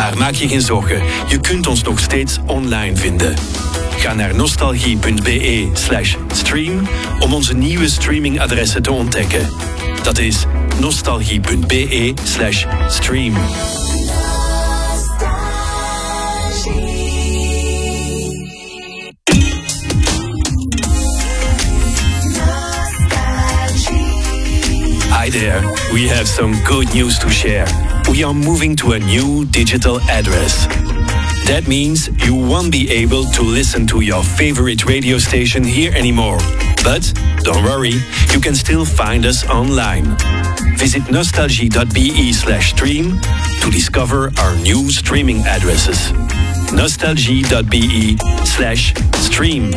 Maar maak je geen zorgen, je kunt ons nog steeds online vinden. Ga naar nostalgie.be/stream om onze nieuwe streamingadressen te ontdekken. Dat is nostalgie.be/stream. Hi there, we have some good news to share. We are moving to a new digital address. That means you won't be able to listen to your favorite radio station here anymore. But don't worry, you can still find us online. Visit nostalgie.be/stream to discover our new streaming addresses. nostalgie.be/stream.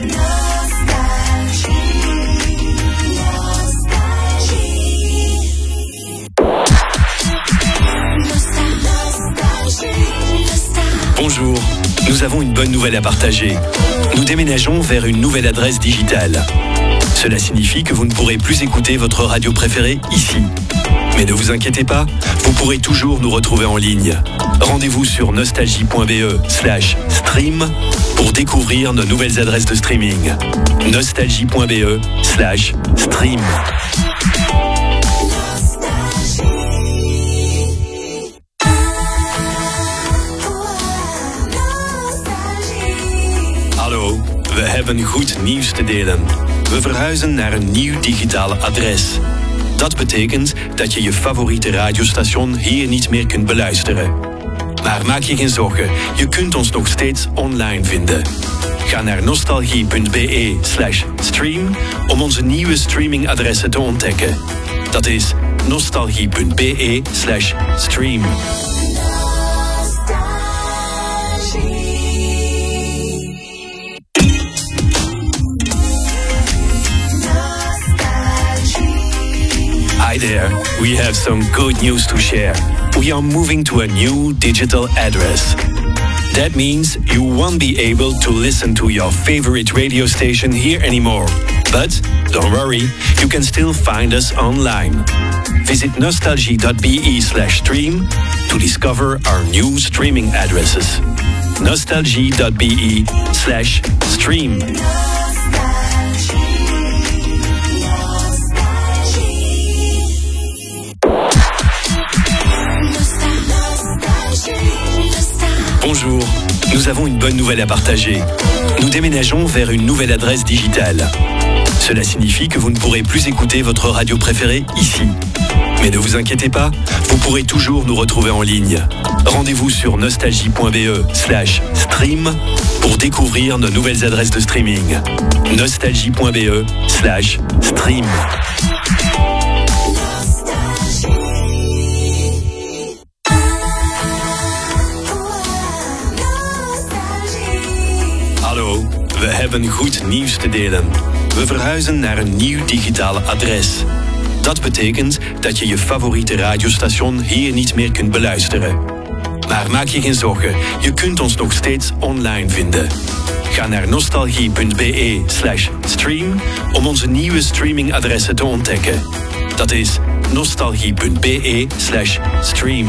Bonjour, nous avons une bonne nouvelle à partager. Nous déménageons vers une nouvelle adresse digitale. Cela signifie que vous ne pourrez plus écouter votre radio préférée ici. Mais ne vous inquiétez pas, vous pourrez toujours nous retrouver en ligne. Rendez-vous sur nostalgie.be/stream pour découvrir nos nouvelles adresses de streaming. nostalgie.be/stream. Hallo, we hebben goed nieuws te delen. We verhuizen naar een nieuw digitale adres. Dat betekent dat je je favoriete radiostation hier niet meer kunt beluisteren. Maar maak je geen zorgen, je kunt ons nog steeds online vinden. Ga naar nostalgie.be/stream om onze nieuwe streamingadressen te ontdekken. Dat is nostalgie.be/stream. Hi there, we have some good news to share. We are moving to a new digital address. That means you won't be able to listen to your favorite radio station here anymore. But don't worry, you can still find us online. Visit nostalgie.be/stream to discover our new streaming addresses. nostalgie.be/stream. Bonjour, nous avons une bonne nouvelle à partager. Nous déménageons vers une nouvelle adresse digitale. Cela signifie que vous ne pourrez plus écouter votre radio préférée ici. Mais ne vous inquiétez pas, vous pourrez toujours nous retrouver en ligne. Rendez-vous sur nostalgie.be/stream pour découvrir nos nouvelles adresses de streaming. nostalgie.be/stream. Hallo, we hebben goed nieuws te delen. We verhuizen naar een nieuw digitale adres. Dat betekent dat je je favoriete radiostation hier niet meer kunt beluisteren. Maar maak je geen zorgen, je kunt ons nog steeds online vinden. Ga naar nostalgie.be/stream om onze nieuwe streamingadressen te ontdekken. Dat is nostalgie.be/stream.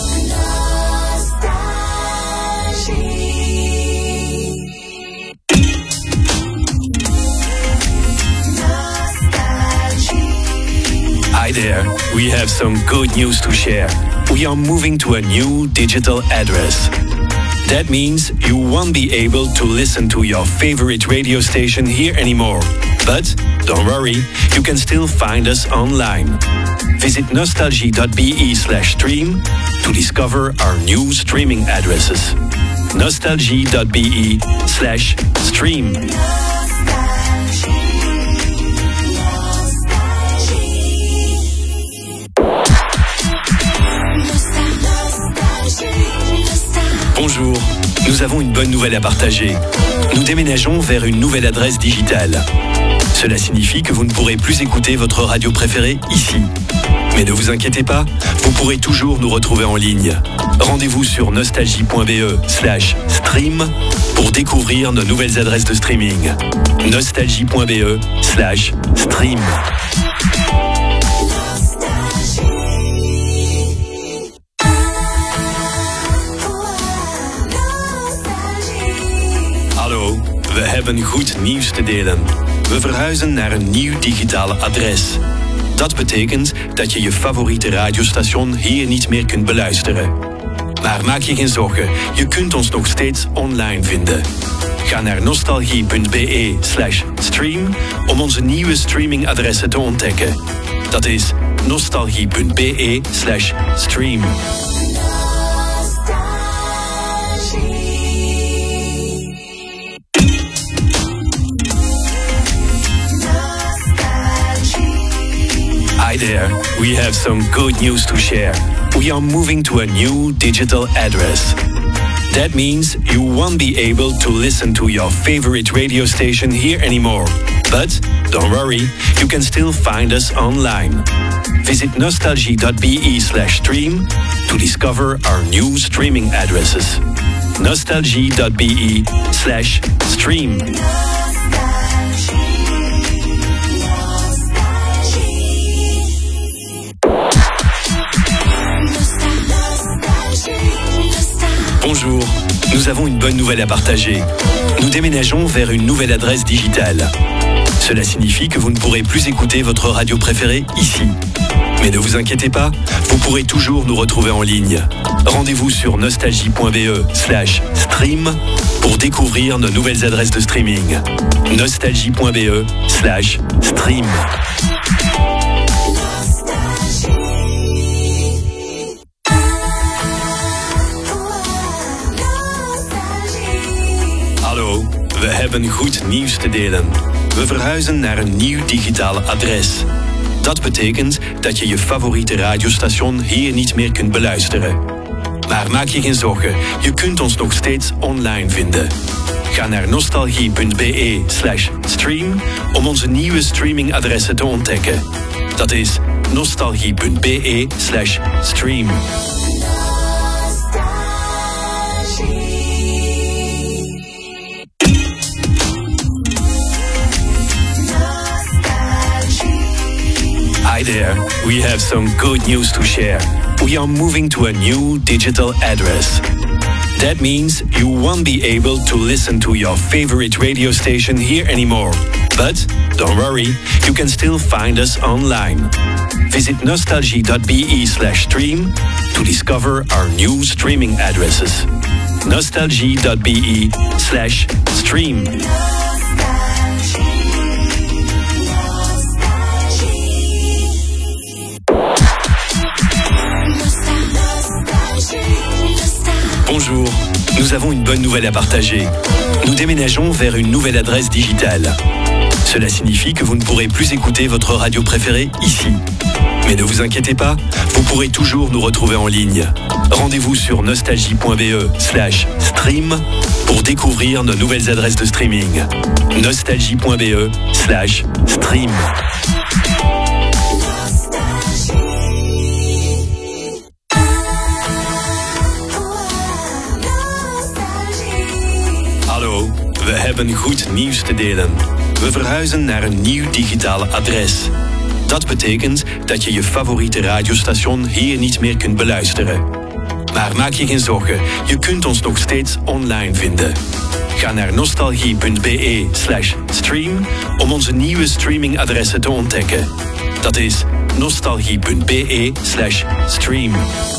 Hi there, we have some good news to share. We are moving to a new digital address. That means you won't be able to listen to your favorite radio station here anymore. But don't worry, you can still find us online. Visit nostalgie.be/stream to discover our new streaming addresses. nostalgie.be/stream. Bonjour, nous avons une bonne nouvelle à partager. Nous déménageons vers une nouvelle adresse digitale. Cela signifie que vous ne pourrez plus écouter votre radio préférée ici. Mais ne vous inquiétez pas, vous pourrez toujours nous retrouver en ligne. Rendez-vous sur nostalgie.be/stream pour découvrir nos nouvelles adresses de streaming. nostalgie.be/stream. we hebben goed nieuws te delen. We verhuizen naar een nieuw digitale adres. Dat betekent dat je je favoriete radiostation hier niet meer kunt beluisteren. Maar maak je geen zorgen, je kunt ons nog steeds online vinden. Ga naar nostalgie.be/stream om onze nieuwe streamingadressen te ontdekken. Dat is nostalgie.be/stream. Hi there, we have some good news to share. We are moving to a new digital address. That means you won't be able to listen to your favorite radio station here anymore. But don't worry, you can still find us online. Visit nostalgie.be/stream to discover our new streaming addresses. nostalgie.be/stream. Bonjour, nous avons une bonne nouvelle à partager. Nous déménageons vers une nouvelle adresse digitale. Cela signifie que vous ne pourrez plus écouter votre radio préférée ici. Mais ne vous inquiétez pas, vous pourrez toujours nous retrouver en ligne. Rendez-vous sur nostalgie.be/stream pour découvrir nos nouvelles adresses de streaming. nostalgie.be/stream. Hallo, we hebben goed nieuws te delen. We verhuizen naar een nieuw digitale adres. Dat betekent dat je je favoriete radiostation hier niet meer kunt beluisteren. Maar maak je geen zorgen, je kunt ons nog steeds online vinden. Ga naar nostalgie.be/stream om onze nieuwe streamingadressen te ontdekken. Dat is nostalgie.be/stream. Hi there, we have some good news to share. We are moving to a new digital address. That means you won't be able to listen to your favorite radio station here anymore. But don't worry, you can still find us online. Visit nostalgie.be/stream to discover our new streaming addresses. nostalgie.be/stream. Bonjour, nous avons une bonne nouvelle à partager. Nous déménageons vers une nouvelle adresse digitale. Cela signifie que vous ne pourrez plus écouter votre radio préférée ici. Mais ne vous inquiétez pas, vous pourrez toujours nous retrouver en ligne. Rendez-vous sur nostalgie.be/stream pour découvrir nos nouvelles adresses de streaming. nostalgie.be/stream. Hallo, we hebben goed nieuws te delen. We verhuizen naar een nieuw digitale adres. Dat betekent dat je je favoriete radiostation hier niet meer kunt beluisteren. Maar maak je geen zorgen, je kunt ons nog steeds online vinden. Ga naar nostalgie.be/stream om onze nieuwe streamingadressen te ontdekken. Dat is nostalgie.be/stream.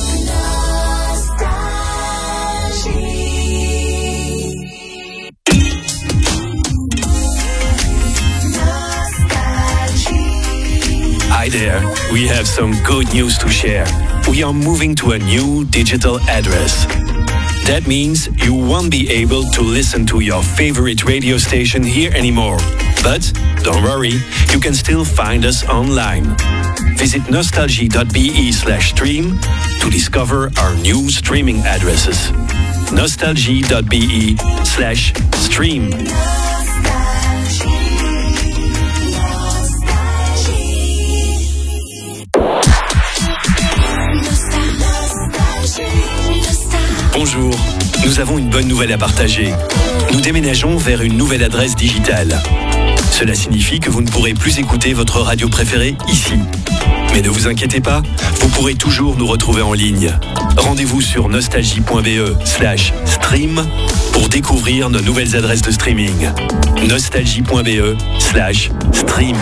Hi there, we have some good news to share. We are moving to a new digital address. That means you won't be able to listen to your favorite radio station here anymore. But don't worry, you can still find us online. Visit nostalgie.be/stream to discover our new streaming addresses. nostalgie.be/stream. Bonjour, nous avons une bonne nouvelle à partager. Nous déménageons vers une nouvelle adresse digitale. Cela signifie que vous ne pourrez plus écouter votre radio préférée ici. Mais ne vous inquiétez pas, vous pourrez toujours nous retrouver en ligne. Rendez-vous sur nostalgie.be/stream pour découvrir nos nouvelles adresses de streaming. nostalgie.be/stream.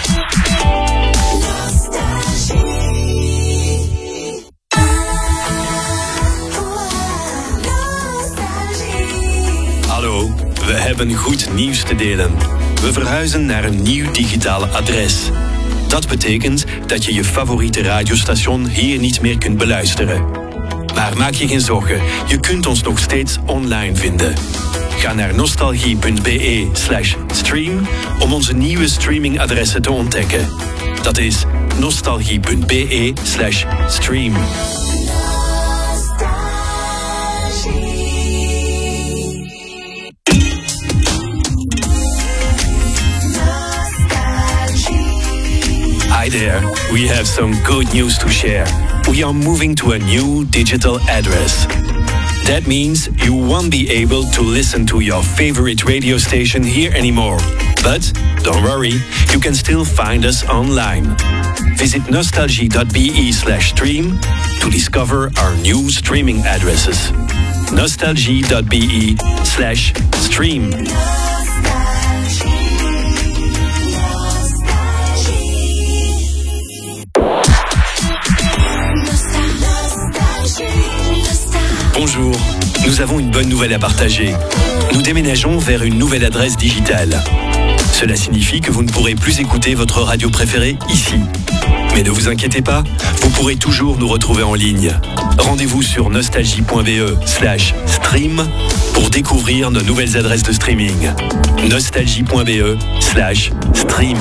Hallo, we hebben goed nieuws te delen. We verhuizen naar een nieuw digitaal adres. Dat betekent dat je je favoriete radiostation hier niet meer kunt beluisteren. Maar maak je geen zorgen, je kunt ons nog steeds online vinden. Ga naar nostalgie.be/stream om onze nieuwe streamingadressen te ontdekken. Dat is nostalgie.be/stream. Hi there, we have some good news to share. We are moving to a new digital address. That means you won't be able to listen to your favorite radio station here anymore. But don't worry, you can still find us online. Visit nostalgie.be/stream to discover our new streaming addresses. nostalgie.be/stream. Bonjour, nous avons une bonne nouvelle à partager. Nous déménageons vers une nouvelle adresse digitale. Cela signifie que vous ne pourrez plus écouter votre radio préférée ici. Mais ne vous inquiétez pas, vous pourrez toujours nous retrouver en ligne. Rendez-vous sur nostalgie.be/stream pour découvrir nos nouvelles adresses de streaming. nostalgie.be/stream.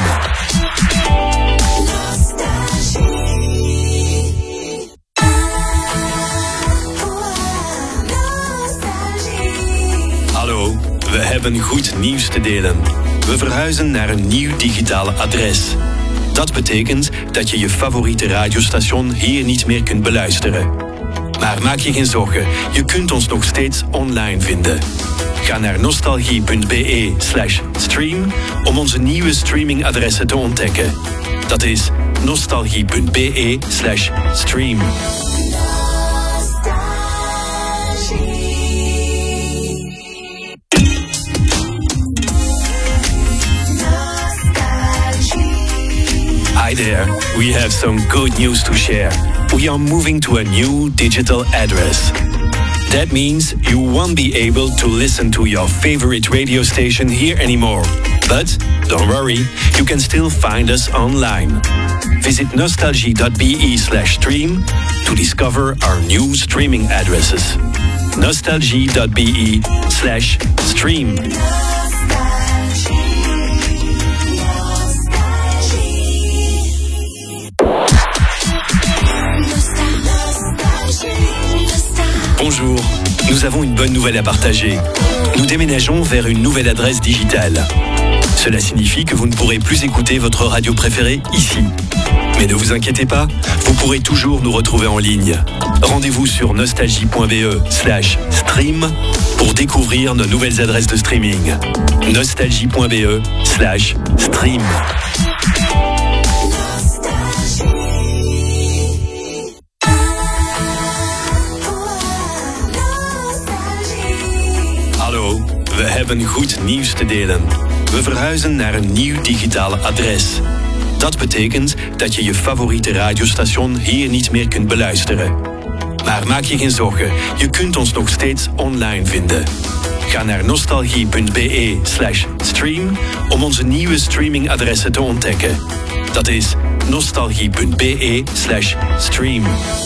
Hallo, we hebben goed nieuws te delen. We verhuizen naar een nieuw digitaal adres. Dat betekent dat je je favoriete radiostation hier niet meer kunt beluisteren. Maar maak je geen zorgen, je kunt ons nog steeds online vinden. Ga naar nostalgie.be/stream om onze nieuwe streamingadressen te ontdekken. Dat is nostalgie.be/stream. Hi there, we have some good news to share. We are moving to a new digital address. That means you won't be able to listen to your favorite radio station here anymore. But don't worry, you can still find us online. Visit nostalgie.be/stream to discover our new streaming addresses. nostalgie.be/stream. Bonjour, nous avons une bonne nouvelle à partager. Nous déménageons vers une nouvelle adresse digitale. Cela signifie que vous ne pourrez plus écouter votre radio préférée ici. Mais ne vous inquiétez pas, vous pourrez toujours nous retrouver en ligne. Rendez-vous sur nostalgie.be/stream pour découvrir nos nouvelles adresses de streaming. nostalgie.be/stream. Hallo, we hebben goed nieuws te delen. We verhuizen naar een nieuw digitaal adres. Dat betekent dat je je favoriete radiostation hier niet meer kunt beluisteren. Maar maak je geen zorgen, je kunt ons nog steeds online vinden. Ga naar nostalgie.be/stream om onze nieuwe streamingadressen te ontdekken. Dat is nostalgie.be/stream.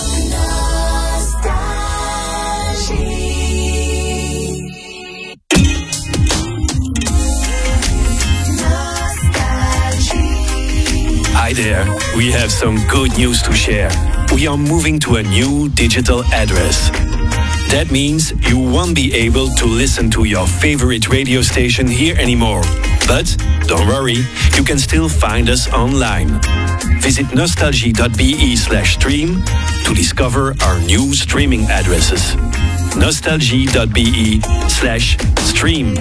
Hi there, we have some good news to share. We are moving to a new digital address. That means you won't be able to listen to your favorite radio station here anymore. But don't worry, you can still find us online. Visit nostalgie.be/stream to discover our new streaming addresses. nostalgie.be/stream.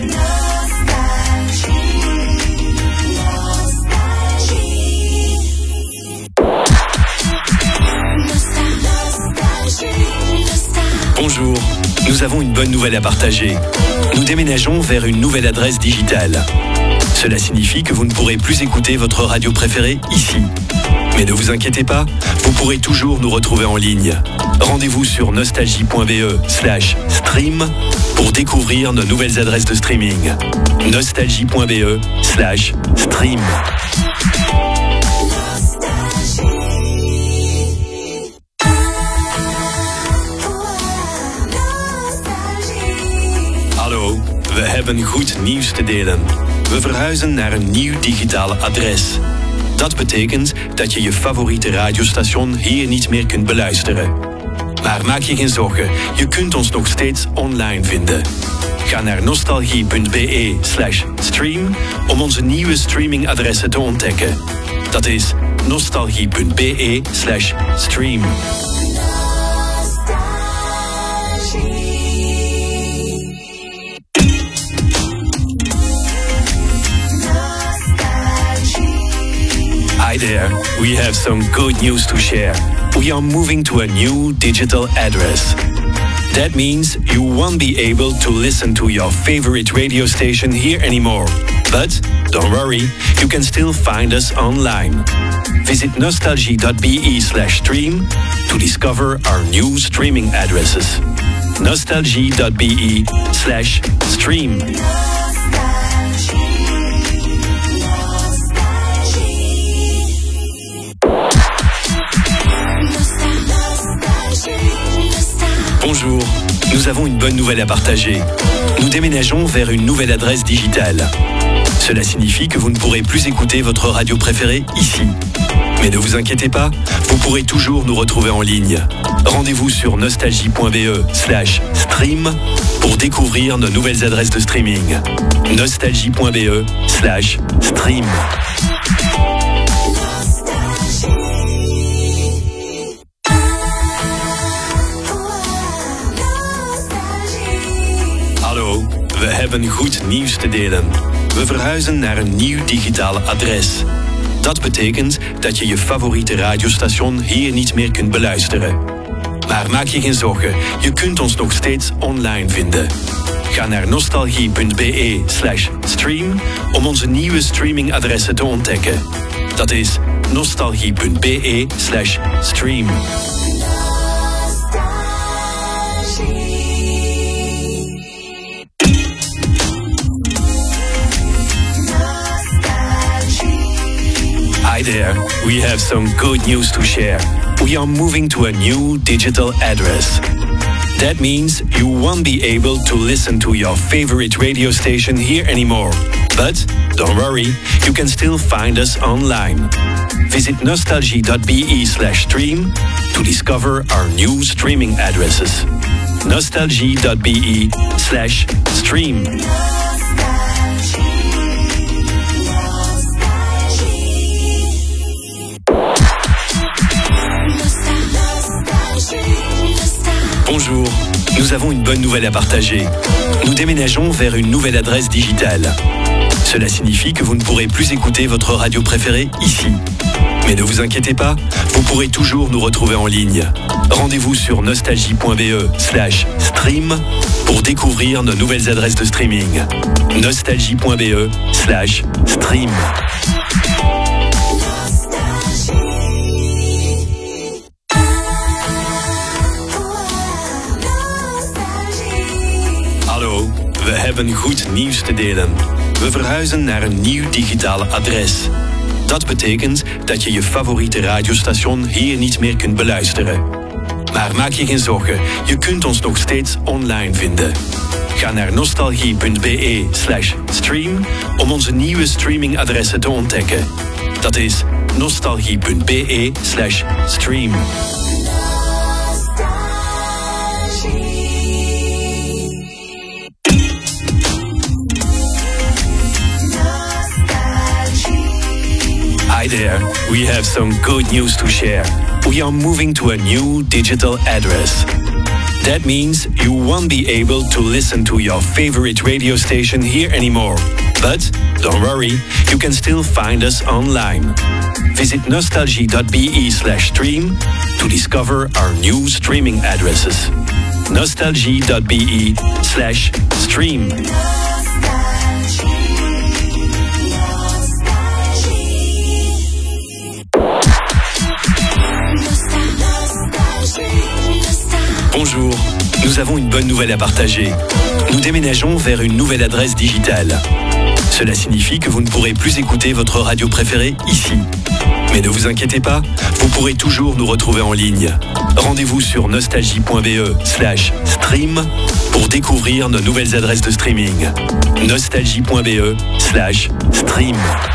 Bonjour, nous avons une bonne nouvelle à partager. Nous déménageons vers une nouvelle adresse digitale. Cela signifie que vous ne pourrez plus écouter votre radio préférée ici. Mais ne vous inquiétez pas, vous pourrez toujours nous retrouver en ligne. Rendez-vous sur nostalgie.be/stream pour découvrir nos nouvelles adresses de streaming. nostalgie.be/stream. Hallo, we hebben goed nieuws te delen. We verhuizen naar een nieuw digitaal adres. Dat betekent dat je je favoriete radiostation hier niet meer kunt beluisteren. Maar maak je geen zorgen, je kunt ons nog steeds online vinden. Ga naar nostalgie.be/stream om onze nieuwe streamingadressen te ontdekken. Dat is nostalgie.be/stream. Hi there, we have some good news to share. We are moving to a new digital address. That means you won't be able to listen to your favorite radio station here anymore. But don't worry, you can still find us online. Visit nostalgie.be/stream to discover our new streaming addresses. nostalgie.be/stream. Bonjour, nous avons une bonne nouvelle à partager. Nous déménageons vers une nouvelle adresse digitale. Cela signifie que vous ne pourrez plus écouter votre radio préférée ici. Mais ne vous inquiétez pas, vous pourrez toujours nous retrouver en ligne. Rendez-vous sur nostalgie.be/stream pour découvrir nos nouvelles adresses de streaming. nostalgie.be/stream. Hallo, we hebben goed nieuws te delen. We verhuizen naar een nieuw digitaal adres. Dat betekent dat je je favoriete radiostation hier niet meer kunt beluisteren. Maar maak je geen zorgen, je kunt ons nog steeds online vinden. Ga naar nostalgie.be/stream om onze nieuwe streamingadressen te ontdekken. Dat is nostalgie.be/stream. Hi there, we have some good news to share. We are moving to a new digital address. That means you won't be able to listen to your favorite radio station here anymore. But don't worry, you can still find us online. Visit nostalgie.be/stream to discover our new streaming addresses. nostalgie.be/stream. Bonjour, nous avons une bonne nouvelle à partager. Nous déménageons vers une nouvelle adresse digitale. Cela signifie que vous ne pourrez plus écouter votre radio préférée ici. Mais ne vous inquiétez pas, vous pourrez toujours nous retrouver en ligne. Rendez-vous sur nostalgie.be/stream pour découvrir nos nouvelles adresses de streaming. nostalgie.be/stream. Hallo, we hebben goed nieuws te delen. We verhuizen naar een nieuw digitaal adres. Dat betekent dat je je favoriete radiostation hier niet meer kunt beluisteren. Maar maak je geen zorgen, je kunt ons nog steeds online vinden. Ga naar nostalgie.be/stream om onze nieuwe streamingadressen te ontdekken. Dat is nostalgie.be/stream. Hi there, we have some good news to share. We are moving to a new digital address. That means you won't be able to listen to your favorite radio station here anymore. But don't worry, you can still find us online. Visit nostalgie.be/stream to discover our new streaming addresses. nostalgie.be/stream. Bonjour, nous avons une bonne nouvelle à partager. Nous déménageons vers une nouvelle adresse digitale. Cela signifie que vous ne pourrez plus écouter votre radio préférée ici. Mais ne vous inquiétez pas, vous pourrez toujours nous retrouver en ligne. Rendez-vous sur nostalgie.be/stream pour découvrir nos nouvelles adresses de streaming. nostalgie.be/stream.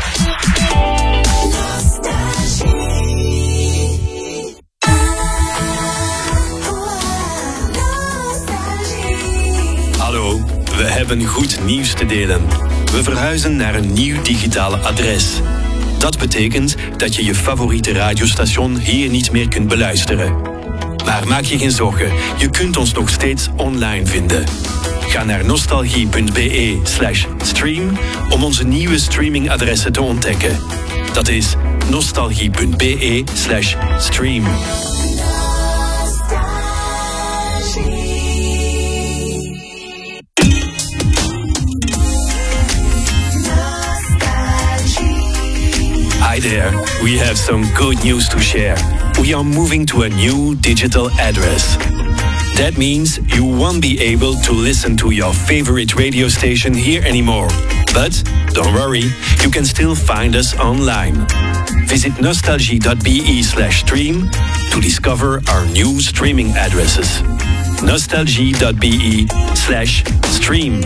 Hallo, we hebben goed nieuws te delen. We verhuizen naar een nieuw digitaal adres. Dat betekent dat je je favoriete radiostation hier niet meer kunt beluisteren. Maar maak je geen zorgen, je kunt ons nog steeds online vinden. Ga naar nostalgie.be/stream om onze nieuwe streamingadressen te ontdekken. Dat is nostalgie.be/stream. Hi there, we have some good news to share. We are moving to a new digital address. That means you won't be able to listen to your favorite radio station here anymore. But don't worry, you can still find us online. Visit nostalgie.be/stream to discover our new streaming addresses. nostalgie.be/stream.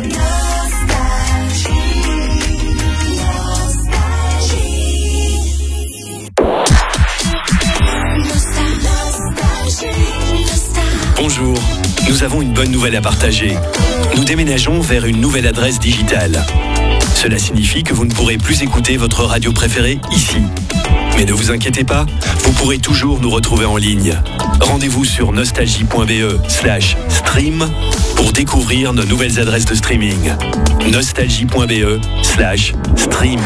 Bonjour, nous avons une bonne nouvelle à partager. Nous déménageons vers une nouvelle adresse digitale. Cela signifie que vous ne pourrez plus écouter votre radio préférée ici. Mais ne vous inquiétez pas, vous pourrez toujours nous retrouver en ligne. Rendez-vous sur nostalgie.be/stream pour découvrir nos nouvelles adresses de streaming. nostalgie.be/stream.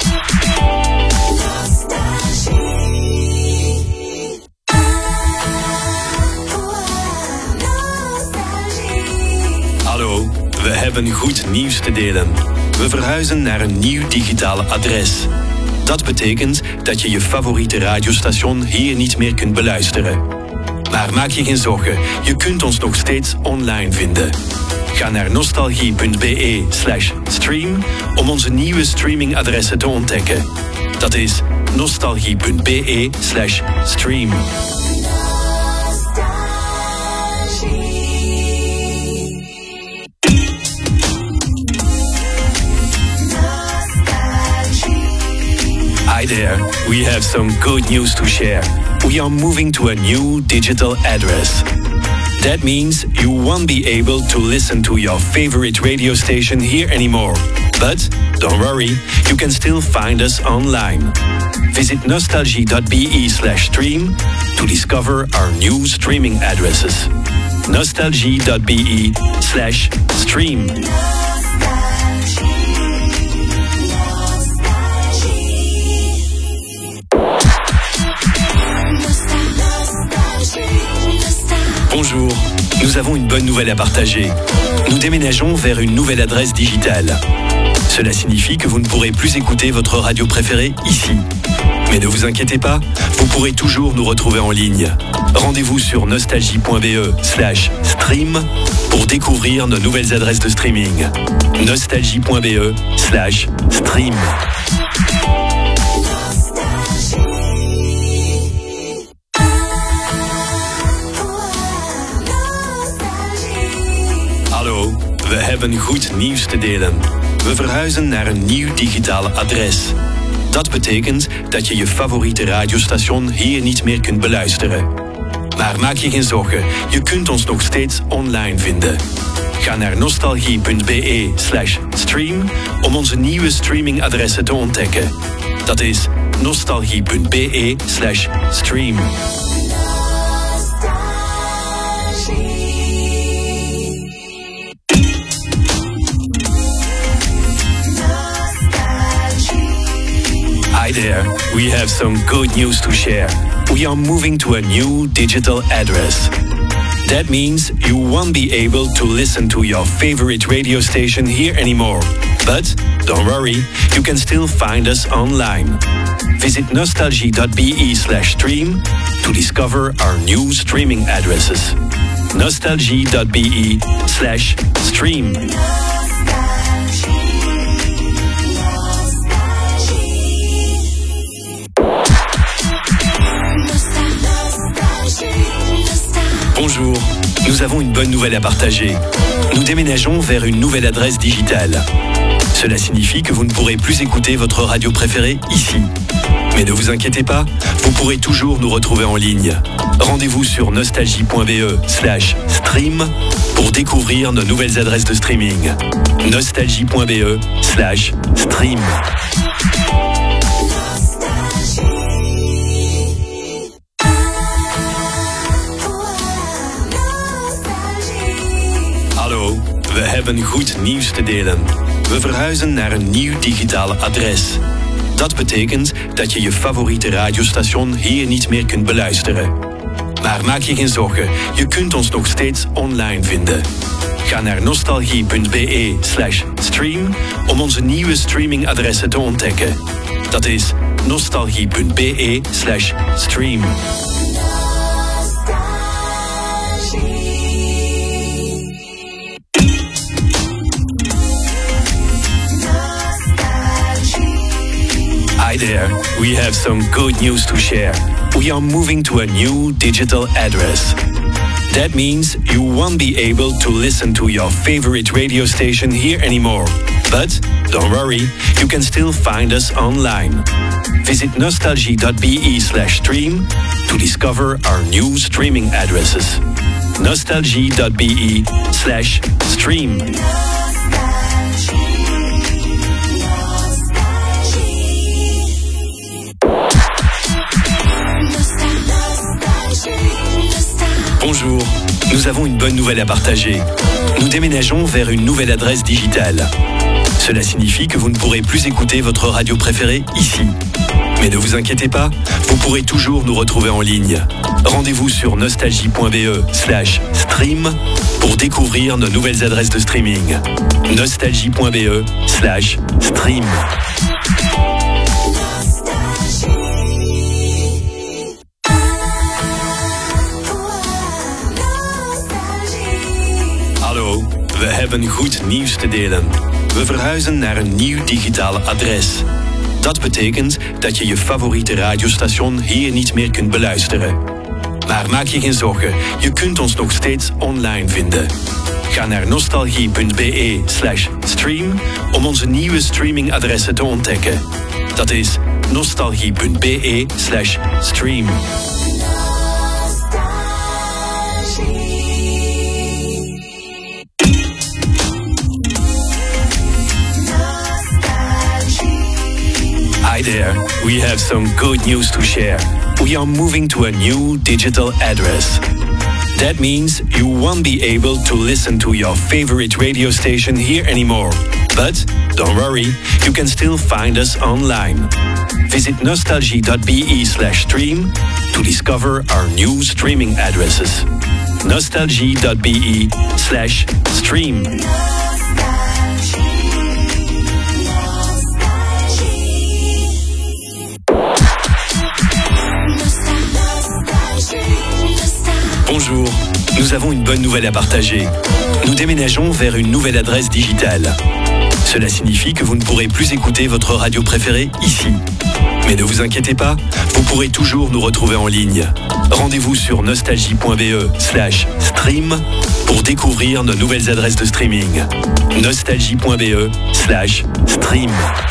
Hallo, we hebben goed nieuws te delen. We verhuizen naar een nieuw digitaal adres. Dat betekent dat je je favoriete radiostation hier niet meer kunt beluisteren. Maar maak je geen zorgen, je kunt ons nog steeds online vinden. Ga naar nostalgie.be/stream om onze nieuwe streamingadressen te ontdekken. Dat is nostalgie.be/stream. Hi there, we have some good news to share. We are moving to a new digital address. That means you won't be able to listen to your favorite radio station here anymore. But don't worry, you can still find us online. Visit nostalgie.be/stream to discover our new streaming addresses. nostalgie.be/stream. Bonjour, nous avons une bonne nouvelle à partager. Nous déménageons vers une nouvelle adresse digitale. Cela signifie que vous ne pourrez plus écouter votre radio préférée ici. Mais ne vous inquiétez pas, vous pourrez toujours nous retrouver en ligne. Rendez-vous sur nostalgie.be/stream pour découvrir nos nouvelles adresses de streaming. nostalgie.be/stream. Hallo, we hebben goed nieuws te delen. We verhuizen naar een nieuw digitaal adres. Dat betekent dat je je favoriete radiostation hier niet meer kunt beluisteren. Maar maak je geen zorgen, je kunt ons nog steeds online vinden. Ga naar nostalgie.be/stream om onze nieuwe streamingadressen te ontdekken. Dat is nostalgie.be/stream. Hi there, we have some good news to share. We are moving to a new digital address. That means you won't be able to listen to your favorite radio station here anymore. But don't worry, you can still find us online. Visit nostalgie.be/stream to discover our new streaming addresses. nostalgie.be/stream. Bonjour, nous avons une bonne nouvelle à partager. Nous déménageons vers une nouvelle adresse digitale. Cela signifie que vous ne pourrez plus écouter votre radio préférée ici. Mais ne vous inquiétez pas, vous pourrez toujours nous retrouver en ligne. Rendez-vous sur nostalgie.be/stream pour découvrir nos nouvelles adresses de streaming. nostalgie.be/stream. Hallo, we hebben goed nieuws te delen. We verhuizen naar een nieuw digitaal adres. Dat betekent dat je je favoriete radiostation hier niet meer kunt beluisteren. Maar maak je geen zorgen, je kunt ons nog steeds online vinden. Ga naar nostalgie.be/stream om onze nieuwe streamingadressen te ontdekken. Dat is nostalgie.be/stream. Hi there, we have some good news to share. We are moving to a new digital address. That means you won't be able to listen to your favorite radio station here anymore. But don't worry, you can still find us online. Visit nostalgie.be/stream to discover our new streaming addresses. nostalgie.be/stream. Bonjour, nous avons une bonne nouvelle à partager. Nous déménageons vers une nouvelle adresse digitale. Cela signifie que vous ne pourrez plus écouter votre radio préférée ici. Mais ne vous inquiétez pas, vous pourrez toujours nous retrouver en ligne. Rendez-vous sur nostalgie.be/stream pour découvrir nos nouvelles adresses de streaming. nostalgie.be/stream. Hallo, we hebben goed nieuws te delen. We verhuizen naar een nieuw digitaal adres. Dat betekent dat je je favoriete radiostation hier niet meer kunt beluisteren. Maar maak je geen zorgen, je kunt ons nog steeds online vinden. Ga naar nostalgie.be/stream om onze nieuwe streamingadressen te ontdekken. Dat is nostalgie.be/stream. Hi there, we have some good news to share. We are moving to a new digital address. That means you won't be able to listen to your favorite radio station here anymore. But don't worry, you can still find us online. Visit nostalgie.be/stream to discover our new streaming addresses. nostalgie.be/stream. Bonjour, nous avons une bonne nouvelle à partager. Nous déménageons vers une nouvelle adresse digitale. Cela signifie que vous ne pourrez plus écouter votre radio préférée ici. Mais ne vous inquiétez pas, vous pourrez toujours nous retrouver en ligne. Rendez-vous sur nostalgie.be/stream pour découvrir nos nouvelles adresses de streaming. nostalgie.be/stream.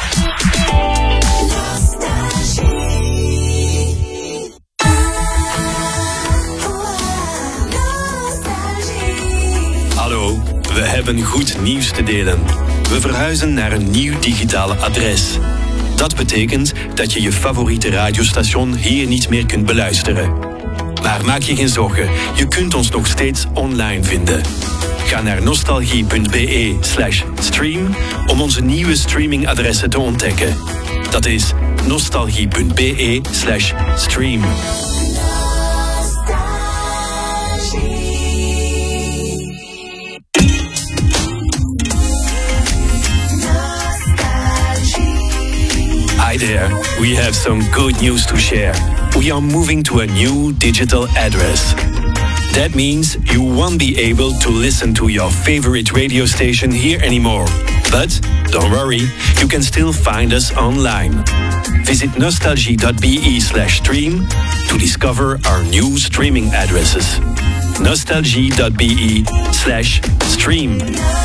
Hallo, we hebben goed nieuws te delen. We verhuizen naar een nieuw digitaal adres. Dat betekent dat je je favoriete radiostation hier niet meer kunt beluisteren. Maar maak je geen zorgen, je kunt ons nog steeds online vinden. Ga naar nostalgie.be/stream om onze nieuwe streamingadressen te ontdekken. Dat is nostalgie.be/stream. Nostalgie. Hi there, we have some good news to share. We are moving to a new digital address. That means you won't be able to listen to your favorite radio station here anymore. But don't worry, you can still find us online. Visit nostalgie.be/stream to discover our new streaming addresses. nostalgie.be/stream.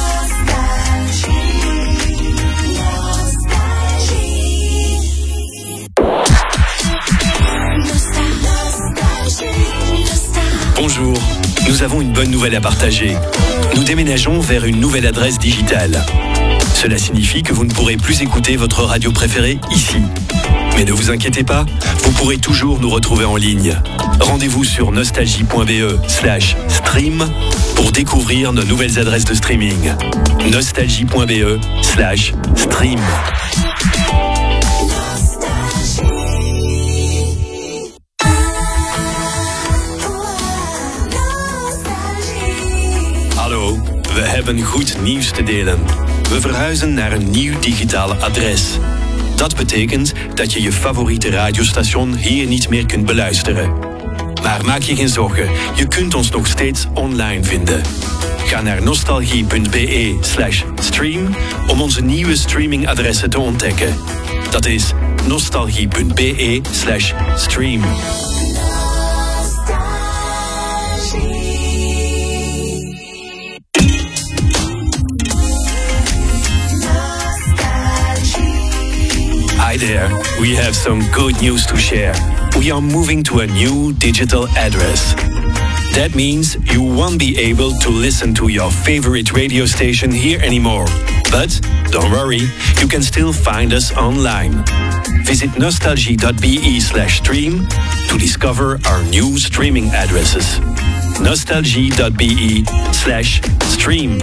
Bonjour, nous avons une bonne nouvelle à partager. Nous déménageons vers une nouvelle adresse digitale. Cela signifie que vous ne pourrez plus écouter votre radio préférée ici. Mais ne vous inquiétez pas, vous pourrez toujours nous retrouver en ligne. Rendez-vous sur nostalgie.be/stream pour découvrir nos nouvelles adresses de streaming. nostalgie.be/stream. Hallo, we hebben goed nieuws te delen. We verhuizen naar een nieuw digitaal adres. Dat betekent dat je je favoriete radiostation hier niet meer kunt beluisteren. Maar maak je geen zorgen, je kunt ons nog steeds online vinden. Ga naar nostalgie.be/stream om onze nieuwe streamingadressen te ontdekken. Dat is nostalgie.be/stream. Hi there, we have some good news to share. We are moving to a new digital address. That means you won't be able to listen to your favorite radio station here anymore. But don't worry, you can still find us online. Visit nostalgie.be/stream to discover our new streaming addresses. nostalgie.be/stream.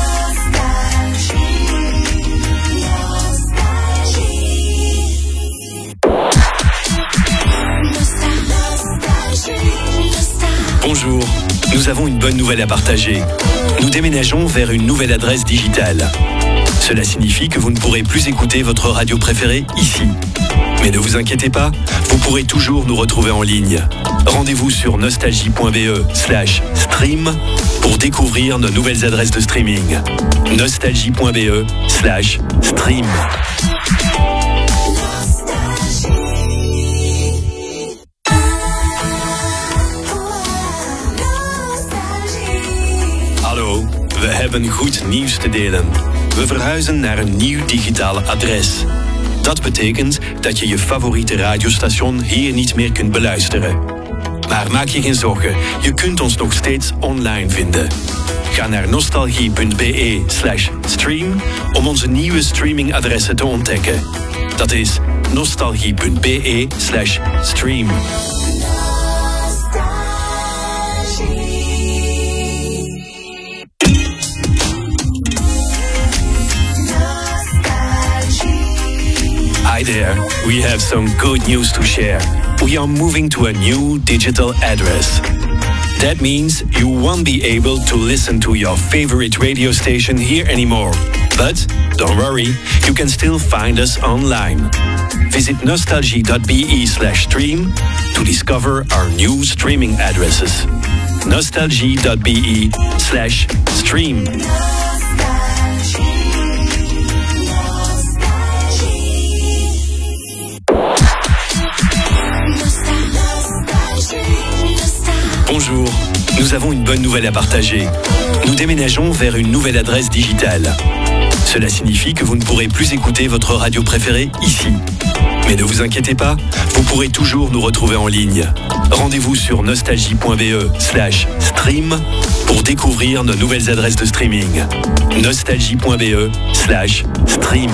Bonjour, nous avons une bonne nouvelle à partager. Nous déménageons vers une nouvelle adresse digitale. Cela signifie que vous ne pourrez plus écouter votre radio préférée ici. Mais ne vous inquiétez pas, vous pourrez toujours nous retrouver en ligne. Rendez-vous sur nostalgie.be/stream pour découvrir nos nouvelles adresses de streaming. nostalgie.be/stream. Hallo, we hebben goed nieuws te delen. We verhuizen naar een nieuw digitaal adres. Dat betekent dat je je favoriete radiostation hier niet meer kunt beluisteren. Maar maak je geen zorgen, je kunt ons nog steeds online vinden. Ga naar nostalgie.be/stream om onze nieuwe streamingadressen te ontdekken. Dat is nostalgie.be/stream. Hi there, we have some good news to share. We are moving to a new digital address. That means you won't be able to listen to your favorite radio station here anymore. But don't worry, you can still find us online. Visit nostalgie.be/stream to discover our new streaming addresses. nostalgie.be/stream. Bonjour, nous avons une bonne nouvelle à partager. Nous déménageons vers une nouvelle adresse digitale. Cela signifie que vous ne pourrez plus écouter votre radio préférée ici. Mais ne vous inquiétez pas, vous pourrez toujours nous retrouver en ligne. Rendez-vous sur nostalgie.be/stream pour découvrir nos nouvelles adresses de streaming. nostalgie.be/stream.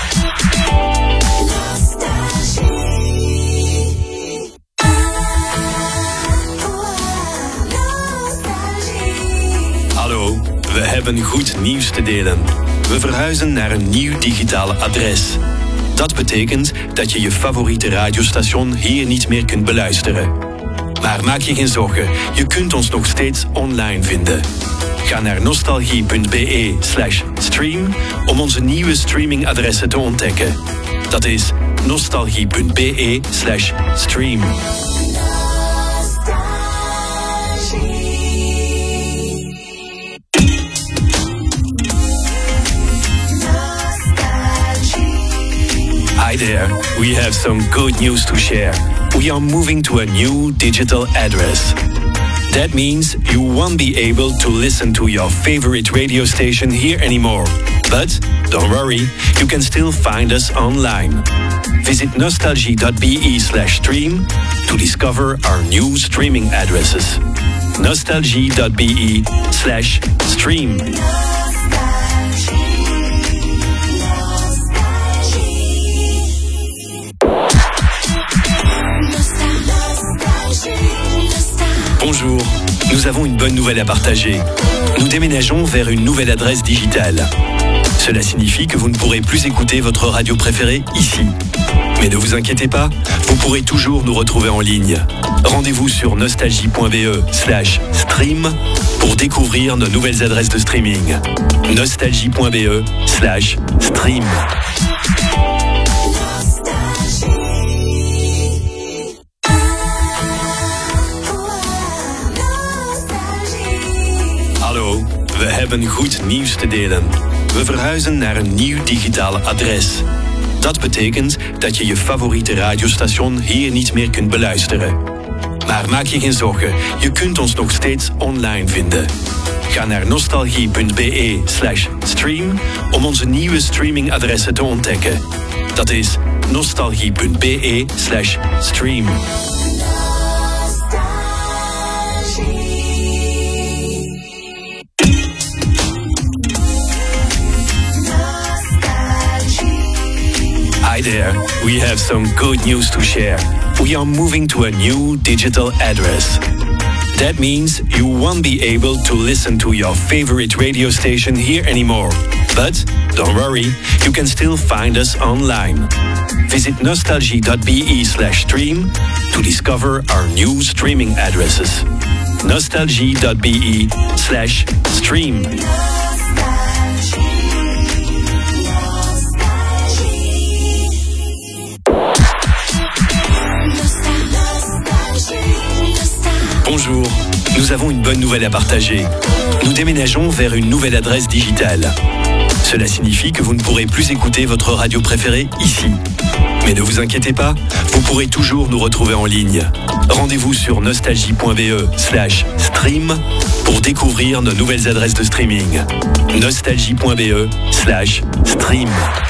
Hallo, we hebben goed nieuws te delen. We verhuizen naar een nieuw digitaal adres. Dat betekent dat je je favoriete radiostation hier niet meer kunt beluisteren. Maar maak je geen zorgen, je kunt ons nog steeds online vinden. Ga naar nostalgie.be/stream om onze nieuwe streamingadressen te ontdekken. Dat is nostalgie.be/stream. Hi there, we have some good news to share. We are moving to a new digital address. That means you won't be able to listen to your favorite radio station here anymore. But don't worry, you can still find us online. Visit nostalgie.be/stream to discover our new streaming addresses. nostalgie.be/stream. Bonjour, nous avons une bonne nouvelle à partager. Nous déménageons vers une nouvelle adresse digitale. Cela signifie que vous ne pourrez plus écouter votre radio préférée ici. Mais ne vous inquiétez pas, vous pourrez toujours nous retrouver en ligne. Rendez-vous sur nostalgie.be/stream pour découvrir nos nouvelles adresses de streaming. nostalgie.be/stream. Hallo, we hebben goed nieuws te delen. We verhuizen naar een nieuw digitaal adres. Dat betekent dat je je favoriete radiostation hier niet meer kunt beluisteren. Maar maak je geen zorgen, je kunt ons nog steeds online vinden. Ga naar nostalgie.be/stream om onze nieuwe streamingadressen te ontdekken. Dat is nostalgie.be/stream. Hi there, we have some good news to share. We are moving to a new digital address. That means you won't be able to listen to your favorite radio station here anymore. But don't worry, you can still find us online. Visit nostalgie.be/stream to discover our new streaming addresses. nostalgie.be/stream. Bonjour, nous avons une bonne nouvelle à partager. Nous déménageons vers une nouvelle adresse digitale. Cela signifie que vous ne pourrez plus écouter votre radio préférée ici. Mais ne vous inquiétez pas, vous pourrez toujours nous retrouver en ligne. Rendez-vous sur nostalgie.be/stream pour découvrir nos nouvelles adresses de streaming. nostalgie.be/stream.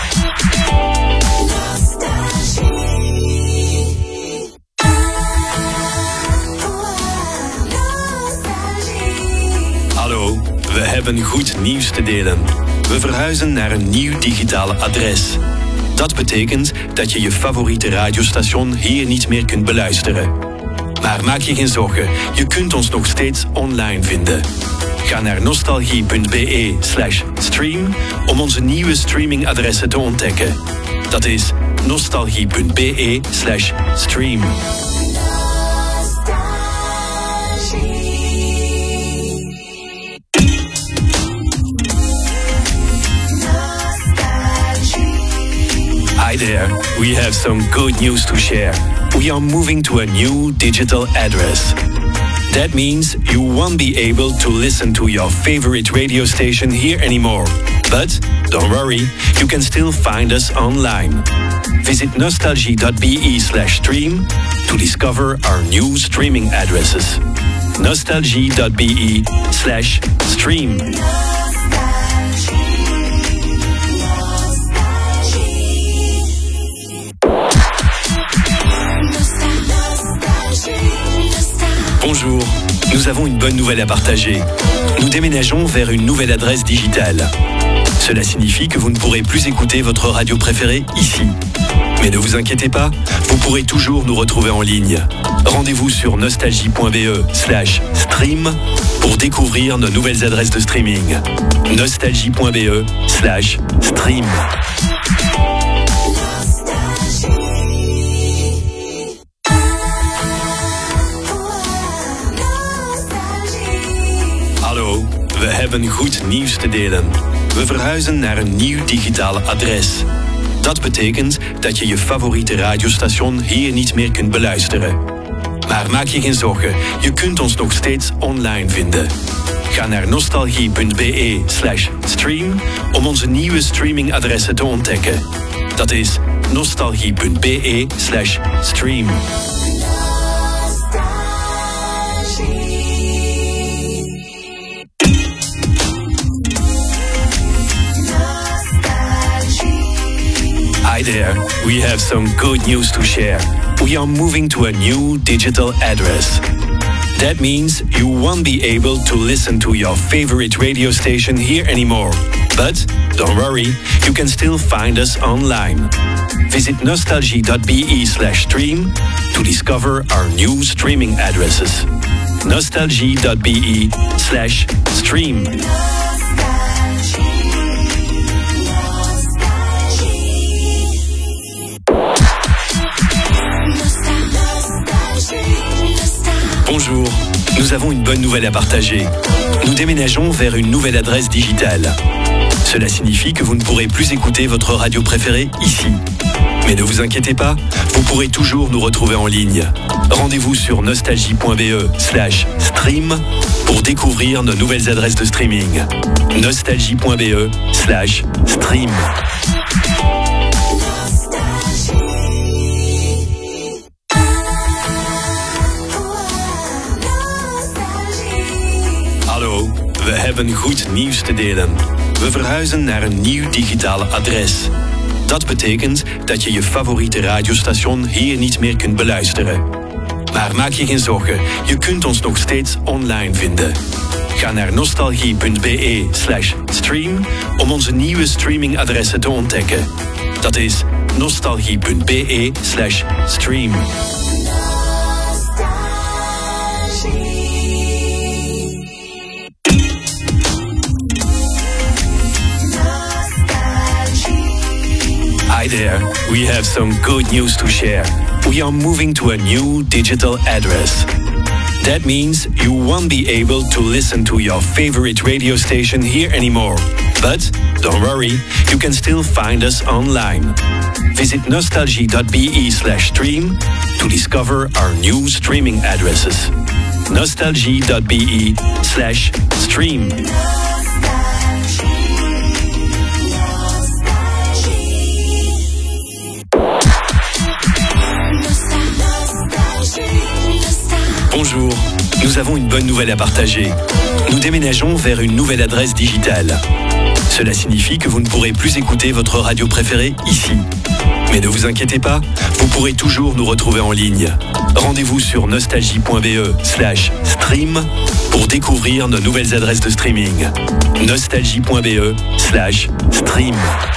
Hallo, we hebben goed nieuws te delen. We verhuizen naar een nieuw digitaal adres. Dat betekent dat je je favoriete radiostation hier niet meer kunt beluisteren. Maar maak je geen zorgen, je kunt ons nog steeds online vinden. Ga naar nostalgie.be/stream om onze nieuwe streamingadressen te ontdekken. Dat is nostalgie.be/stream. Hi there, we have some good news to share. We are moving to a new digital address. That means you won't be able to listen to your favorite radio station here anymore. But don't worry, you can still find us online. Visit nostalgie.be/stream to discover our new streaming addresses. nostalgie.be/stream. Bonjour, nous avons une bonne nouvelle à partager. Nous déménageons vers une nouvelle adresse digitale. Cela signifie que vous ne pourrez plus écouter votre radio préférée ici. Mais ne vous inquiétez pas, vous pourrez toujours nous retrouver en ligne. Rendez-vous sur nostalgie.be/stream pour découvrir nos nouvelles adresses de streaming. nostalgie.be/stream. Hallo, we hebben goed nieuws te delen. We verhuizen naar een nieuw digitaal adres. Dat betekent dat je je favoriete radiostation hier niet meer kunt beluisteren. Maar maak je geen zorgen, je kunt ons nog steeds online vinden. Ga naar nostalgie.be/stream om onze nieuwe streamingadressen te ontdekken. Dat is nostalgie.be/stream. Hi there, we have some good news to share. We are moving to a new digital address. That means you won't be able to listen to your favorite radio station here anymore. But don't worry, you can still find us online. Visit nostalgie.be/stream to discover our new streaming addresses. nostalgie.be/stream. Bonjour, nous avons une bonne nouvelle à partager. Nous déménageons vers une nouvelle adresse digitale. Cela signifie que vous ne pourrez plus écouter votre radio préférée ici. Mais ne vous inquiétez pas, vous pourrez toujours nous retrouver en ligne. Rendez-vous sur nostalgie.be/stream pour découvrir nos nouvelles adresses de streaming. nostalgie.be/stream. Hallo, we hebben goed nieuws te delen. We verhuizen naar een nieuw digitale adres. Dat betekent dat je je favoriete radiostation hier niet meer kunt beluisteren. Maar maak je geen zorgen, je kunt ons nog steeds online vinden. Ga naar nostalgie.be/stream om onze nieuwe streamingadressen te ontdekken. Dat is nostalgie.be/stream. Hi there, we have some good news to share. We are moving to a new digital address. That means you won't be able to listen to your favorite radio station here anymore. But don't worry, you can still find us online. Visit nostalgie.be/stream to discover our new streaming addresses. nostalgie.be/stream. Bonjour, nous avons une bonne nouvelle à partager. Nous déménageons vers une nouvelle adresse digitale. Cela signifie que vous ne pourrez plus écouter votre radio préférée ici. Mais ne vous inquiétez pas, vous pourrez toujours nous retrouver en ligne. Rendez-vous sur nostalgie.be/stream pour découvrir nos nouvelles adresses de streaming. nostalgie.be/stream.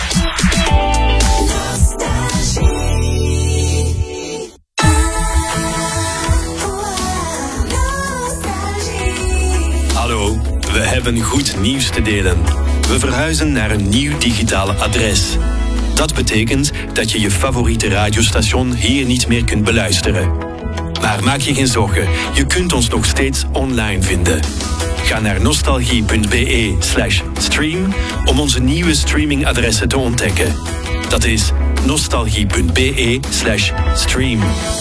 Hallo, we hebben goed nieuws te delen. We verhuizen naar een nieuw digitale adres. Dat betekent dat je je favoriete radiostation hier niet meer kunt beluisteren. Maar maak je geen zorgen, je kunt ons nog steeds online vinden. Ga naar nostalgie.be/stream om onze nieuwe streamingadressen te ontdekken. Dat is nostalgie.be/stream.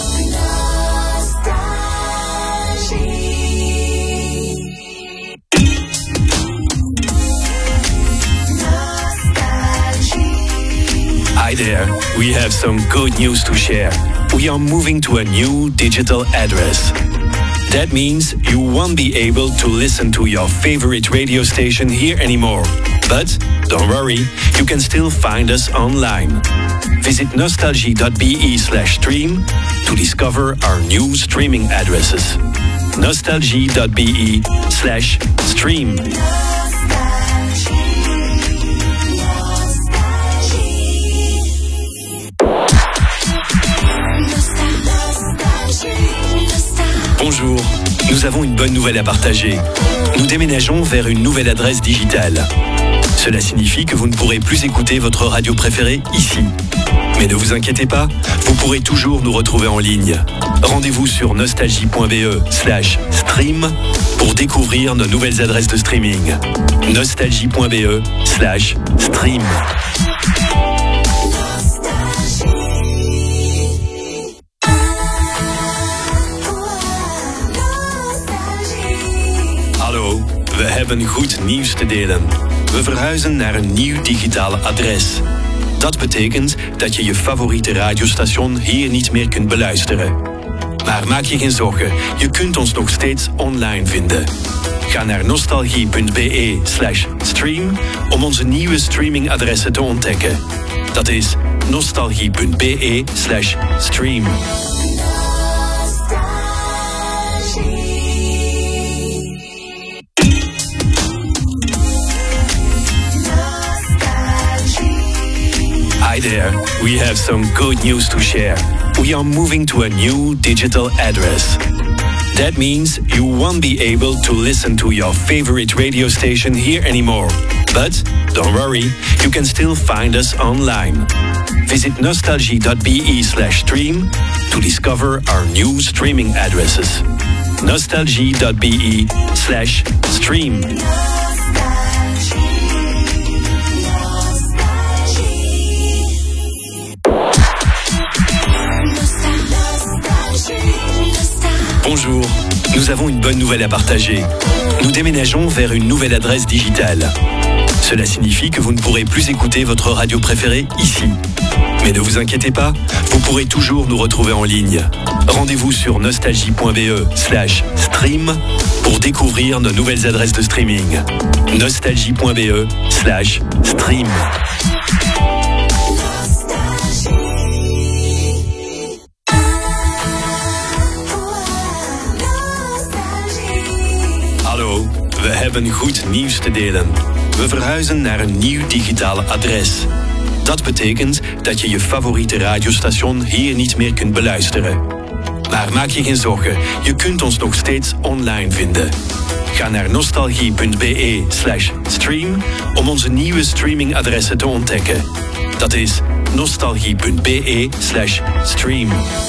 Hi there, we have some good news to share. We are moving to a new digital address. That means you won't be able to listen to your favorite radio station here anymore. But don't worry, you can still find us online. Visit nostalgie.be/stream to discover our new streaming addresses. nostalgie.be/stream. Bonjour, nous avons une bonne nouvelle à partager. Nous déménageons vers une nouvelle adresse digitale. Cela signifie que vous ne pourrez plus écouter votre radio préférée ici. Mais ne vous inquiétez pas, vous pourrez toujours nous retrouver en ligne. Rendez-vous sur nostalgie.be/stream pour découvrir nos nouvelles adresses de streaming. nostalgie.be/stream. hebben goed nieuws te delen. We verhuizen naar een nieuw digitaal adres. Dat betekent dat je je favoriete radiostation hier niet meer kunt beluisteren. Maar maak je geen zorgen, je kunt ons nog steeds online vinden. Ga naar nostalgie.be/stream om onze nieuwe streamingadressen te ontdekken. Dat is nostalgie.be/stream. Hi there, we have some good news to share. We are moving to a new digital address. That means you won't be able to listen to your favorite radio station here anymore. But don't worry, you can still find us online. Visit nostalgie.be/stream to discover our new streaming addresses. nostalgie.be/stream. Bonjour, nous avons une bonne nouvelle à partager. Nous déménageons vers une nouvelle adresse digitale. Cela signifie que vous ne pourrez plus écouter votre radio préférée ici. Mais ne vous inquiétez pas, vous pourrez toujours nous retrouver en ligne. Rendez-vous sur nostalgie.be/stream pour découvrir nos nouvelles adresses de streaming. nostalgie.be/stream. Hallo, we hebben goed nieuws te delen. We verhuizen naar een nieuw digitaal adres. Dat betekent dat je je favoriete radiostation hier niet meer kunt beluisteren. Maar maak je geen zorgen, je kunt ons nog steeds online vinden. Ga naar nostalgie.be/stream om onze nieuwe streamingadressen te ontdekken. Dat is nostalgie.be/stream.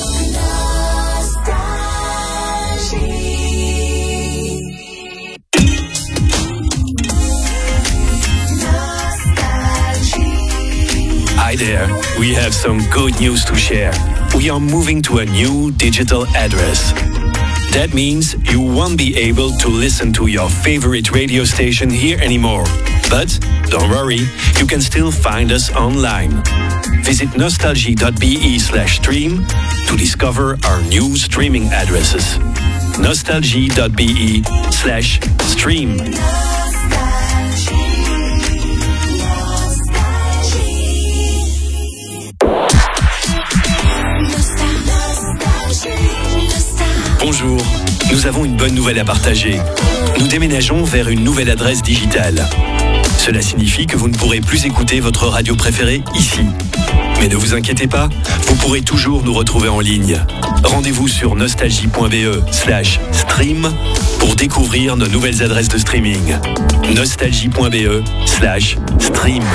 Hi there, we have some good news to share. We are moving to a new digital address. That means you won't be able to listen to your favorite radio station here anymore. But don't worry, you can still find us online. Visit nostalgie.be/stream to discover our new streaming addresses. nostalgie.be/stream. Bonjour, nous avons une bonne nouvelle à partager. Nous déménageons vers une nouvelle adresse digitale. Cela signifie que vous ne pourrez plus écouter votre radio préférée ici. Mais ne vous inquiétez pas, vous pourrez toujours nous retrouver en ligne. Rendez-vous sur nostalgie.be/stream pour découvrir nos nouvelles adresses de streaming. nostalgie.be/stream.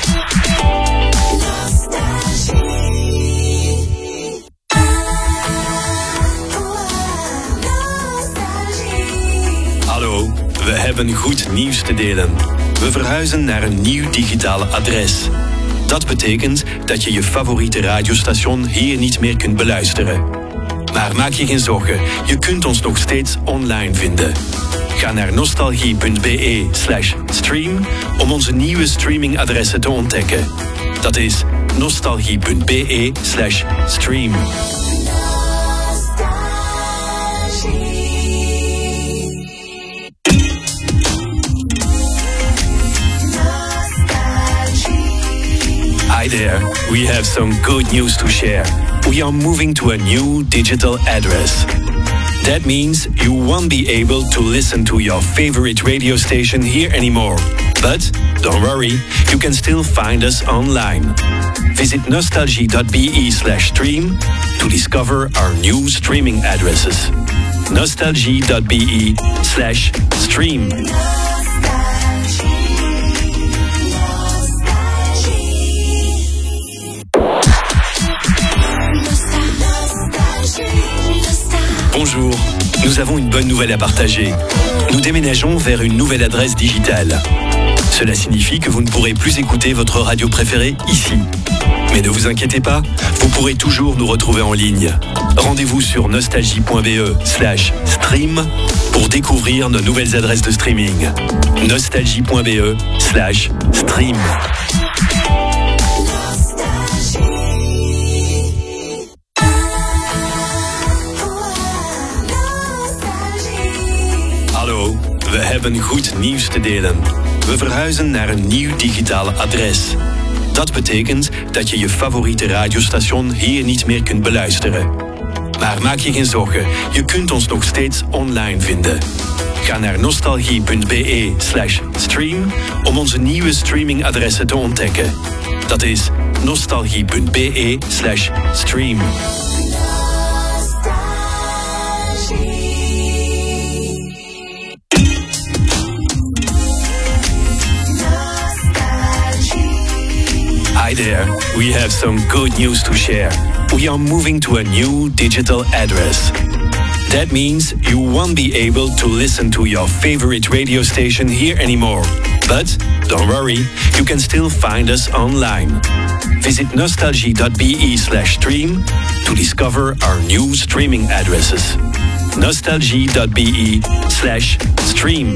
Hallo, we hebben goed nieuws te delen. We verhuizen naar een nieuw digitaal adres. Dat betekent dat je je favoriete radiostation hier niet meer kunt beluisteren. Maar maak je geen zorgen, je kunt ons nog steeds online vinden. Ga naar nostalgie.be/stream om onze nieuwe streamingadressen te ontdekken. Dat is nostalgie.be/stream. Hi there, we have some good news to share. We are moving to a new digital address. That means you won't be able to listen to your favorite radio station here anymore. But don't worry, you can still find us online. Visit nostalgie.be/stream to discover our new streaming addresses. nostalgie.be/stream. Bonjour, nous avons une bonne nouvelle à partager. Nous déménageons vers une nouvelle adresse digitale. Cela signifie que vous ne pourrez plus écouter votre radio préférée ici. Mais ne vous inquiétez pas, vous pourrez toujours nous retrouver en ligne. Rendez-vous sur nostalgie.be/stream pour découvrir nos nouvelles adresses de streaming. nostalgie.be/stream. Hallo, we hebben goed nieuws te delen. We verhuizen naar een nieuw digitaal adres. Dat betekent dat je je favoriete radiostation hier niet meer kunt beluisteren. Maar maak je geen zorgen, je kunt ons nog steeds online vinden. Ga naar nostalgie.be/stream om onze nieuwe streamingadressen te ontdekken. Dat is nostalgie.be/stream. Hi there, we have some good news to share. We are moving to a new digital address. That means you won't be able to listen to your favorite radio station here anymore. But don't worry, you can still find us online. Visit nostalgie.be/stream to discover our new streaming addresses. nostalgie.be/stream.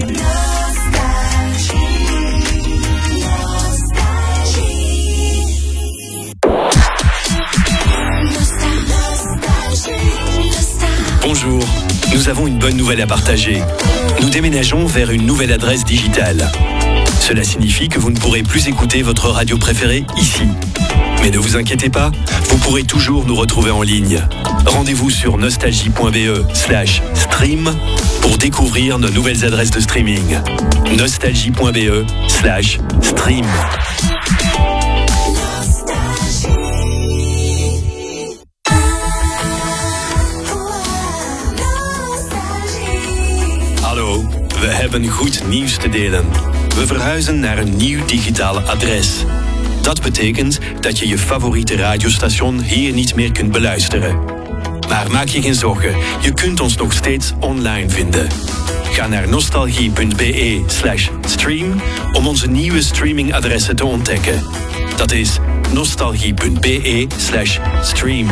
Bonjour, nous avons une bonne nouvelle à partager. Nous déménageons vers une nouvelle adresse digitale. Cela signifie que vous ne pourrez plus écouter votre radio préférée ici. Mais ne vous inquiétez pas, vous pourrez toujours nous retrouver en ligne. Rendez-vous sur nostalgie.be/stream pour découvrir nos nouvelles adresses de streaming. nostalgie.be/stream. Hallo, we hebben goed nieuws te delen. We verhuizen naar een nieuw digitaal adres. Dat betekent dat je je favoriete radiostation hier niet meer kunt beluisteren. Maar maak je geen zorgen, je kunt ons nog steeds online vinden. Ga naar nostalgie.be/stream om onze nieuwe streamingadressen te ontdekken. Dat is nostalgie.be/stream.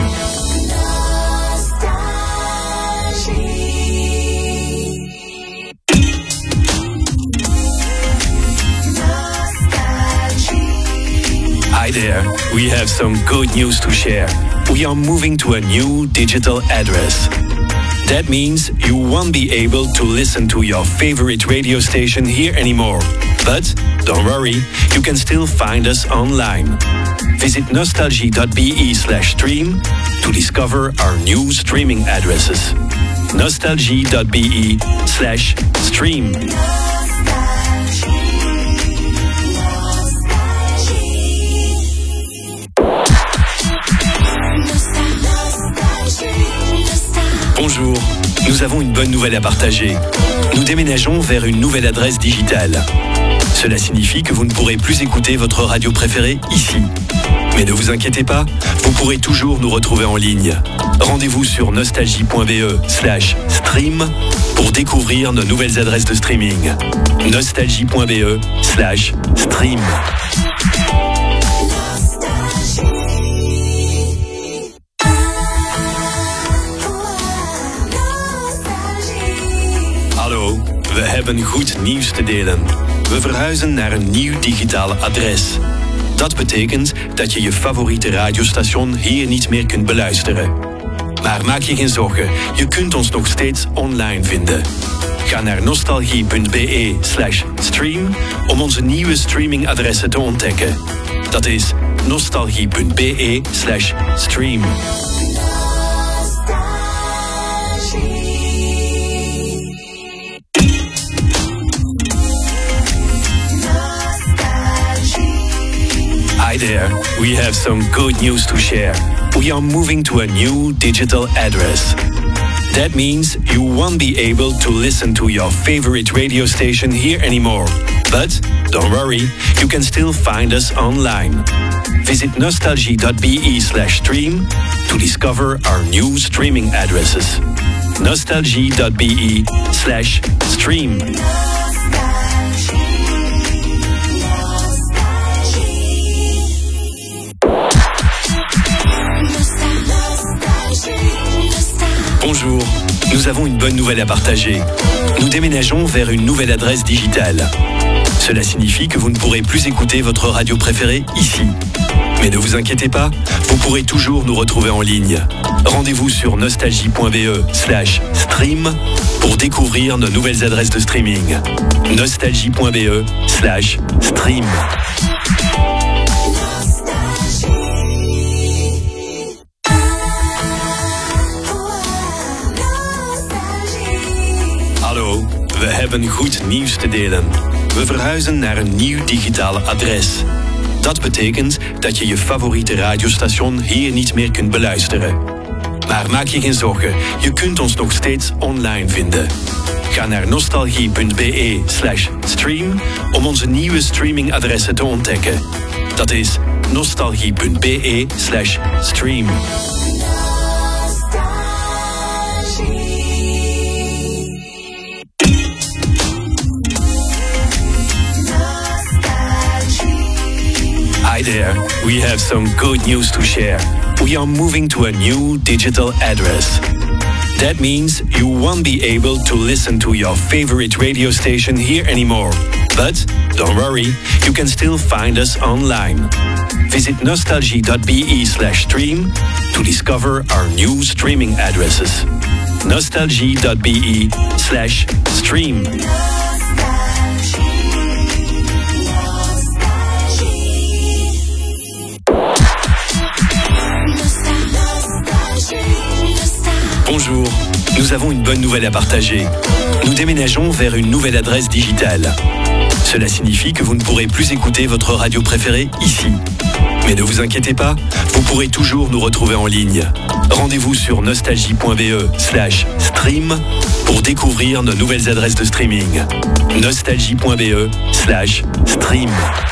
Hi there, we have some good news to share. We are moving to a new digital address. That means you won't be able to listen to your favorite radio station here anymore. But don't worry, you can still find us online. Visit nostalgie.be/stream to discover our new streaming addresses. nostalgie.be/stream. Bonjour, nous avons une bonne nouvelle à partager. Nous déménageons vers une nouvelle adresse digitale. Cela signifie que vous ne pourrez plus écouter votre radio préférée ici. Mais ne vous inquiétez pas, vous pourrez toujours nous retrouver en ligne. Rendez-vous sur nostalgie.be/stream pour découvrir nos nouvelles adresses de streaming. nostalgie.be/stream. Hallo, we hebben goed nieuws te delen. We verhuizen naar een nieuw digitaal adres. Dat betekent dat je je favoriete radiostation hier niet meer kunt beluisteren. Maar maak je geen zorgen, je kunt ons nog steeds online vinden. Ga naar nostalgie.be/stream om onze nieuwe streamingadressen te ontdekken. Dat is nostalgie.be/stream. Hi there, we have some good news to share. We are moving to a new digital address. That means you won't be able to listen to your favorite radio station here anymore. But don't worry, you can still find us online. Visit nostalgie.be/stream to discover our new streaming addresses. nostalgie.be/stream. nous avons une bonne nouvelle à partager. Nous déménageons vers une nouvelle adresse digitale. Cela signifie que vous ne pourrez plus écouter votre radio préférée ici. Mais ne vous inquiétez pas, vous pourrez toujours nous retrouver en ligne. Rendez-vous sur nostalgie.be/stream pour découvrir nos nouvelles adresses de streaming. nostalgie.be/stream. Hallo, we hebben goed nieuws te delen. We verhuizen naar een nieuw digitaal adres. Dat betekent dat je je favoriete radiostation hier niet meer kunt beluisteren. Maar maak je geen zorgen, je kunt ons nog steeds online vinden. Ga naar nostalgie.be/stream om onze nieuwe streamingadressen te ontdekken. Dat is nostalgie.be/stream. Hi there, we have some good news to share. We are moving to a new digital address. That means you won't be able to listen to your favorite radio station here anymore. But don't worry, you can still find us online. Visit nostalgie.be/stream to discover our new streaming addresses. nostalgie.be/stream. Bonjour, nous avons une bonne nouvelle à partager. Nous déménageons vers une nouvelle adresse digitale. Cela signifie que vous ne pourrez plus écouter votre radio préférée ici. Mais ne vous inquiétez pas, vous pourrez toujours nous retrouver en ligne. Rendez-vous sur nostalgie.be/stream pour découvrir nos nouvelles adresses de streaming. nostalgie.be/stream.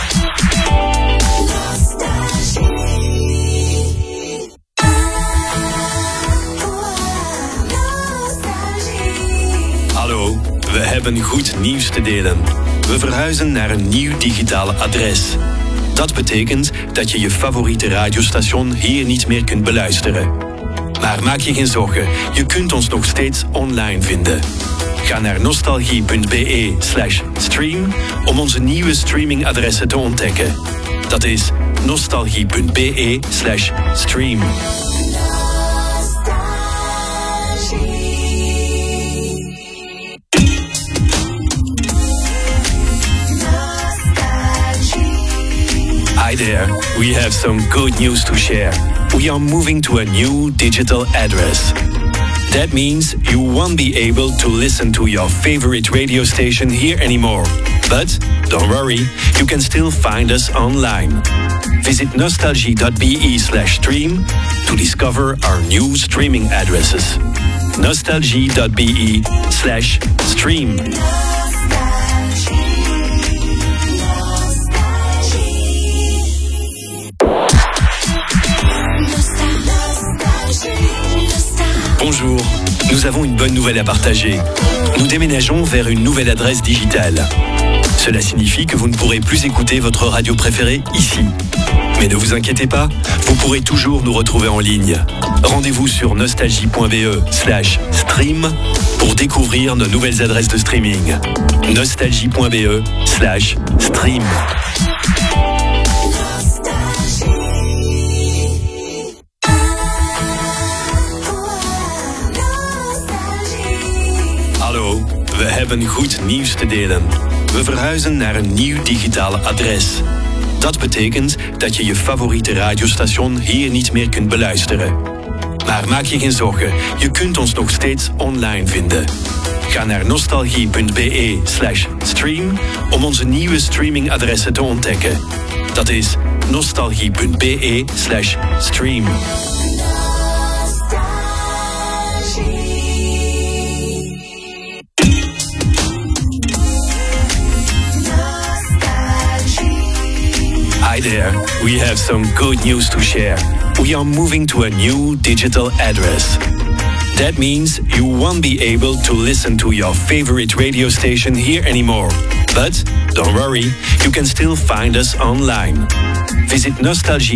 Hallo, we hebben goed nieuws te delen. We verhuizen naar een nieuw digitaal adres. Dat betekent dat je je favoriete radiostation hier niet meer kunt beluisteren. Maar maak je geen zorgen, je kunt ons nog steeds online vinden. Ga naar nostalgie.be/stream om onze nieuwe streamingadressen te ontdekken. Dat is nostalgie.be/stream. Hi there, we have some good news to share. We are moving to a new digital address. That means you won't be able to listen to your favorite radio station here anymore. But don't worry, you can still find us online. Visit nostalgie.be/stream to discover our new streaming addresses. nostalgie.be/stream. Bonjour, nous avons une bonne nouvelle à partager. Nous déménageons vers une nouvelle adresse digitale. Cela signifie que vous ne pourrez plus écouter votre radio préférée ici. Mais ne vous inquiétez pas, vous pourrez toujours nous retrouver en ligne. Rendez-vous sur nostalgie.be/stream pour découvrir nos nouvelles adresses de streaming. nostalgie.be/stream. Hallo, we hebben goed nieuws te delen. We verhuizen naar een nieuw digitaal adres. Dat betekent dat je je favoriete radiostation hier niet meer kunt beluisteren. Maar maak je geen zorgen, je kunt ons nog steeds online vinden. Ga naar nostalgie.be/stream om onze nieuwe streamingadressen te ontdekken. Dat is nostalgie.be/stream. Hi there, we have some good news to share. We are moving to a new digital address. That means you won't be able to listen to your favorite radio station here anymore. But don't worry, you can still find us online. Visit nostalgie